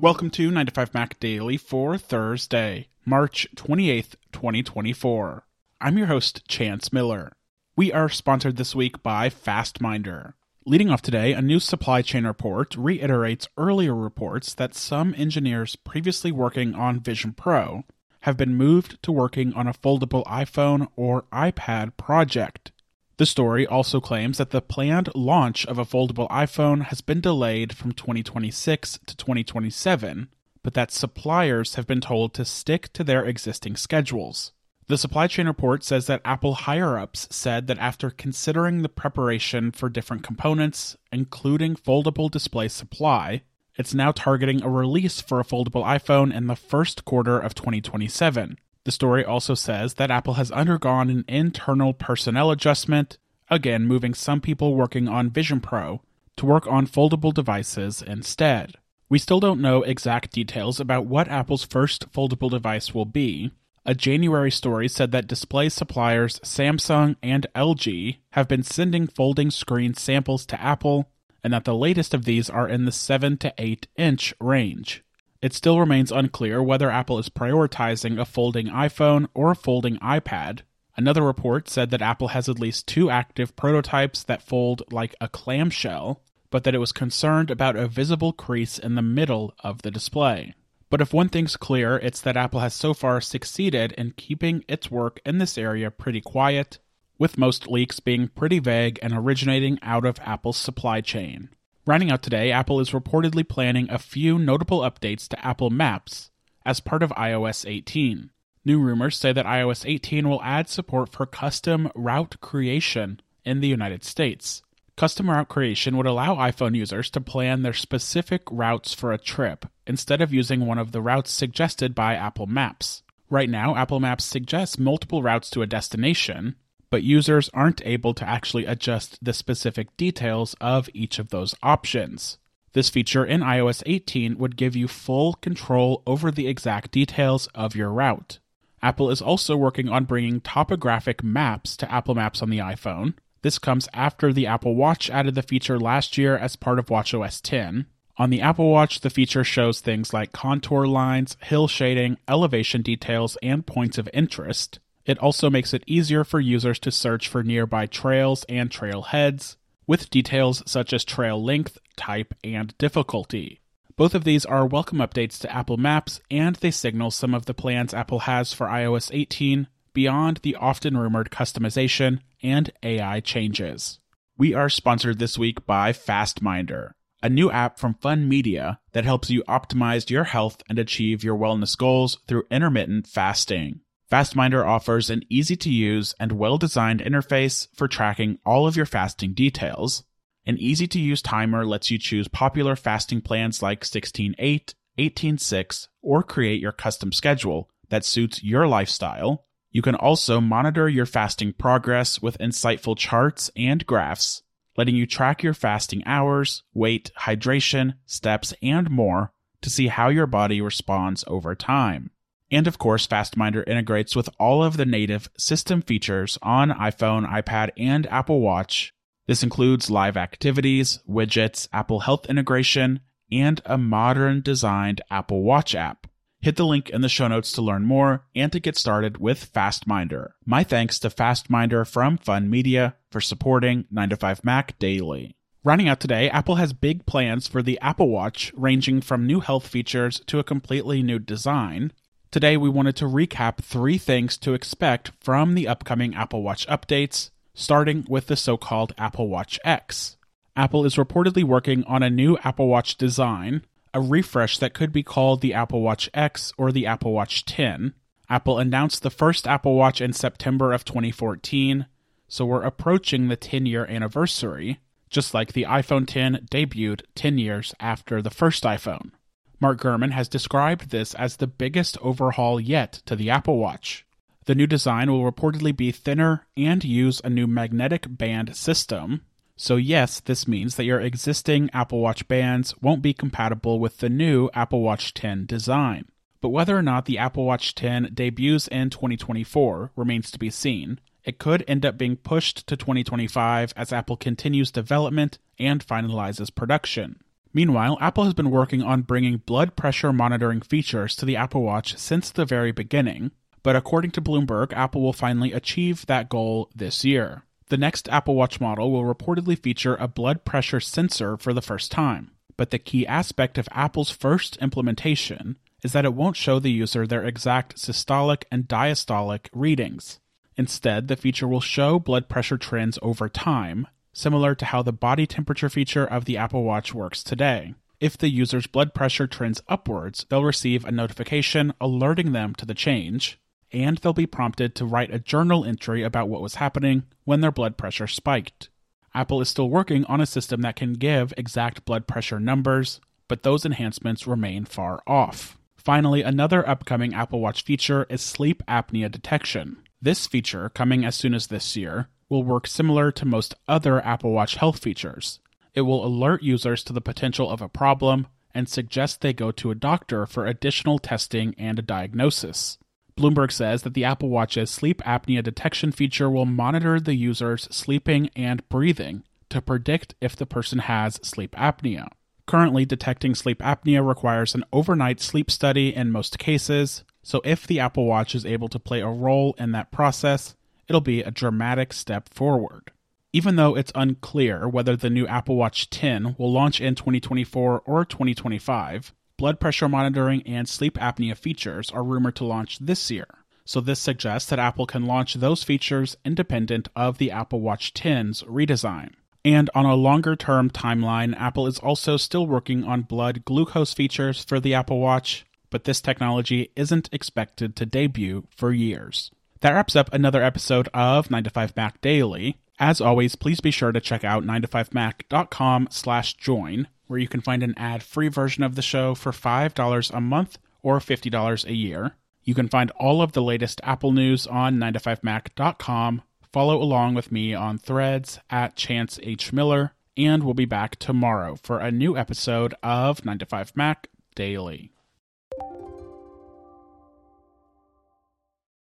Welcome to 9 to 5 Mac Daily for Thursday, March 28th, 2024. I'm your host, Chance Miller. We are sponsored this week by Fastminder. Leading off today, a new supply chain report reiterates earlier reports that some engineers previously working on Vision Pro have been moved to working on a foldable iPhone or iPad project. The story also claims that the planned launch of a foldable iPhone has been delayed from 2026 to 2027, but that suppliers have been told to stick to their existing schedules. The supply chain report says that Apple higher-ups said that after considering the preparation for different components, including foldable display supply, it's now targeting a release for a foldable iPhone in the first quarter of 2027. The story also says that Apple has undergone an internal personnel adjustment, again moving some people working on Vision Pro to work on foldable devices instead. We still don't know exact details about what Apple's first foldable device will be. A January story said that display suppliers Samsung and LG have been sending folding screen samples to Apple, and that the latest of these are in the 7 to 8 inch range. It still remains unclear whether Apple is prioritizing a folding iPhone or a folding iPad. Another report said that Apple has at least 2 active prototypes that fold like a clamshell, but that it was concerned about a visible crease in the middle of the display. But if one thing's clear, it's that Apple has so far succeeded in keeping its work in this area pretty quiet, with most leaks being pretty vague and originating out of Apple's supply chain. Rounding out today, Apple is reportedly planning a few notable updates to Apple Maps as part of iOS 18. New rumors say that iOS 18 will add support for custom route creation in the United States. Custom route creation would allow iPhone users to plan their specific routes for a trip instead of using one of the routes suggested by Apple Maps. Right now, Apple Maps suggests multiple routes to a destination, but users aren't able to actually adjust the specific details of each of those options. This feature in iOS 18 would give you full control over the exact details of your route. Apple is also working on bringing topographic maps to Apple Maps on the iPhone. This comes after the Apple Watch added the feature last year as part of watchOS 10. On the Apple Watch, the feature shows things like contour lines, hill shading, elevation details, and points of interest. It also makes it easier for users to search for nearby trails and trailheads, with details such as trail length, type, and difficulty. Both of these are welcome updates to Apple Maps, and they signal some of the plans Apple has for iOS 18 beyond the often rumored customization and AI changes. We are sponsored this week by Fastminder, a new app from Fun Media that helps you optimize your health and achieve your wellness goals through intermittent fasting. Fastminder offers an easy-to-use and well-designed interface for tracking all of your fasting details. An easy-to-use timer lets you choose popular fasting plans like 16/8, 18/6, or create your custom schedule that suits your lifestyle. You can also monitor your fasting progress with insightful charts and graphs, letting you track your fasting hours, weight, hydration, steps, and more to see how your body responds over time. And of course, Fastminder integrates with all of the native system features on iPhone, iPad, and Apple Watch. This includes live activities, widgets, Apple Health integration, and a modern-designed Apple Watch app. Hit the link in the show notes to learn more and to get started with Fastminder. My thanks to Fastminder from Fun Media for supporting 9 to 5 Mac Daily. Rounding out today, Apple has big plans for the Apple Watch, ranging from new health features to a completely new design. Today, we wanted to recap 3 things to expect from the upcoming Apple Watch updates, starting with the so-called Apple Watch X. Apple is reportedly working on a new Apple Watch design, a refresh that could be called the Apple Watch X or the Apple Watch 10. Apple announced the first Apple Watch in September of 2014, so we're approaching the 10-year anniversary, just like the iPhone X debuted 10 years after the first iPhone. Mark Gurman has described this as the biggest overhaul yet to the Apple Watch. The new design will reportedly be thinner and use a new magnetic band system. So yes, this means that your existing Apple Watch bands won't be compatible with the new Apple Watch 10 design. But whether or not the Apple Watch 10 debuts in 2024 remains to be seen. It could end up being pushed to 2025 as Apple continues development and finalizes production. Meanwhile, Apple has been working on bringing blood pressure monitoring features to the Apple Watch since the very beginning, but according to Bloomberg, Apple will finally achieve that goal this year. The next Apple Watch model will reportedly feature a blood pressure sensor for the first time, but the key aspect of Apple's first implementation is that it won't show the user their exact systolic and diastolic readings. Instead, the feature will show blood pressure trends over time, similar to how the body temperature feature of the Apple Watch works today. If the user's blood pressure trends upwards, they'll receive a notification alerting them to the change, and they'll be prompted to write a journal entry about what was happening when their blood pressure spiked. Apple is still working on a system that can give exact blood pressure numbers, but those enhancements remain far off. Finally, another upcoming Apple Watch feature is sleep apnea detection. This feature, coming as soon as this year, will work similar to most other Apple Watch health features. It will alert users to the potential of a problem and suggest they go to a doctor for additional testing and a diagnosis. Bloomberg says that the Apple Watch's sleep apnea detection feature will monitor the user's sleeping and breathing to predict if the person has sleep apnea. Currently, detecting sleep apnea requires an overnight sleep study in most cases, so if the Apple Watch is able to play a role in that process, it'll be a dramatic step forward. Even though it's unclear whether the new Apple Watch 10 will launch in 2024 or 2025, blood pressure monitoring and sleep apnea features are rumored to launch this year, so this suggests that Apple can launch those features independent of the Apple Watch 10's redesign. And on a longer-term timeline, Apple is also still working on blood glucose features for the Apple Watch, but this technology isn't expected to debut for years. That wraps up another episode of 9to5Mac Daily. As always, please be sure to check out 9to5mac.com/join, where you can find an ad-free version of the show for $5 a month or $50 a year. You can find all of the latest Apple news on 9to5mac.com. Follow along with me on Threads at Chance H. Miller, and we'll be back tomorrow for a new episode of 9to5Mac Daily.